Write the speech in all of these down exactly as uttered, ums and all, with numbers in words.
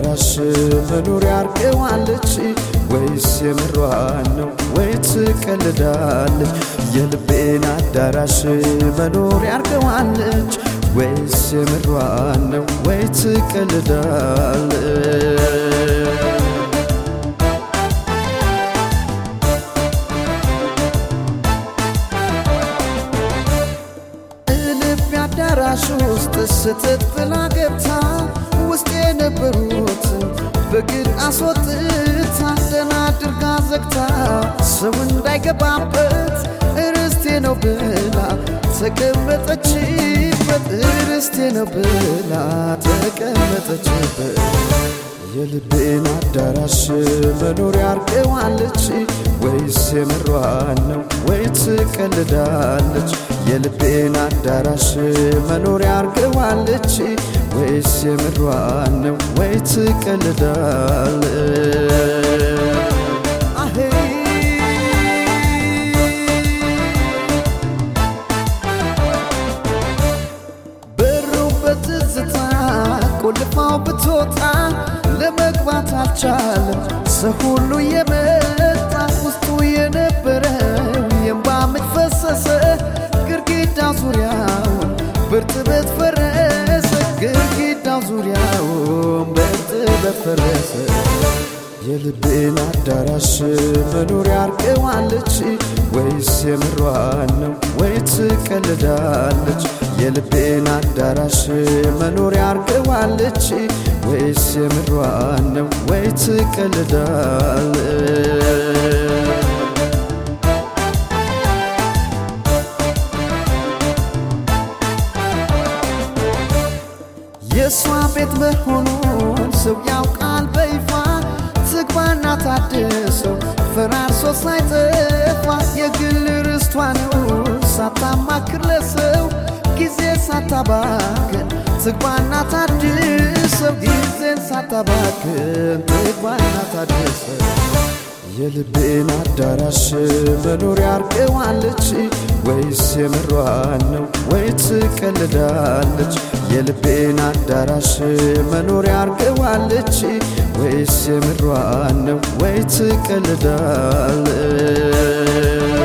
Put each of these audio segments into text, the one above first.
አዳራሽ መኖሪያ አርገዋለች ወይስ የምሯን ነው ወይ ትቀልዳለች የልቤን አዳራሽ መኖሪያ አርገዋለች ወይስ የምሯን ነው ወይ ትቀልዳለች አዳራሽ ውስጥ ስትጥላ ገብታ ውስጥ የነበሩት በግድ አስወጥታ ደህና አድርጋ ዘግታ ሰው እንዳይገባበት ርስቴ ነው ብላ ተቀመጠችበት ርስቴ ነው ብላ ተቀመጠችበት የልቤን አዳራሽ መኖሪያ አርገዋለች ወይስ የምሯን ነው ወይ ትቀልዳለች የልቤን አዳራሽ መኖሪያ አርገዋለች ወይስ የምሯን ነው ወይ ትቀልዳለች አሄ በሩ በትዝታ ቆልፋው ብትወጣ ለመግባት አልቻለም ሰው ሁሉ የመጣ ውስጡ የነበረው የእንባ ምንጭ ፈሰሰ ግድግዳው ዙሪያውን በእርጥበት ፈረሰ ግድግዳው ዙሪያውን በእርጥበት ፈረሰ የልቤን አዳራሽ መኖሪያ አርገዋለች ወይስ የምሯን ነው ወይ ትቀልዳለች የልቤን አዳራሽ መኖሪያ አርገዋለች ወይስ የምሯን ነው ወይ ትቀልዳለች የሷ ቤት መሆኑን ሰው ያውቃል በይፋ ትግባና ታድሰው ፈራርሶ ሳይጠፋ የግል ርስቷ ነው ሳታማክር ለሰው ጊዜ ሳታባክን ትግባና ታድሰው ጊዜን ሳታባክን ትግባና ታድሰው የልቤን አዳራሽ መኖሪያ አርገዋለች ወይስ የምሯን ነው ወይ ትቀልዳለች የልቤን አዳራሽ መኖሪያ አርገዋለች ወይስ የምሯን ነው ወይ ትቀልዳለች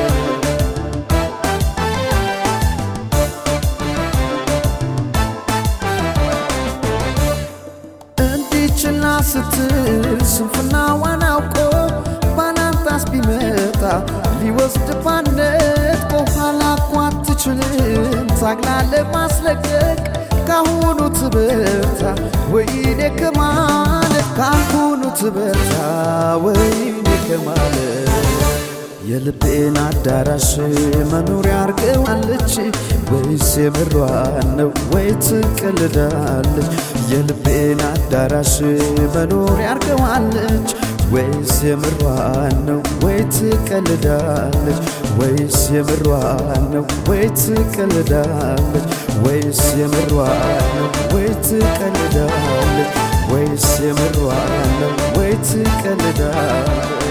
እንዲችላ ስትል ስንፍናዋን አውቆ ባላንጣስ ቢመጣ ሊወስድ ባነት በኋላ እኮ አትችልም ታግላ ለማስለቀቅ ካሁኑ ትበርታ ወይኔ ከማለት ካሁኑ ትበርታ ወይኔ ከማለት የልቤን አዳራሽ መኖሪያ አርገዋለች ወይስ የምሯን ነው ወይ ትቀልዳለች የልቤን አዳራሽ መኖሪያ አርገዋለች ወይስ የምሯን ነው ወይ ትቀልዳለች ወይስ የምሯን ነው ወይ ትቀልዳለች ወይስ የምሯን ነው ወይ ትቀልዳለች ወይስ የምሯን ነው ወይ ትቀልዳለች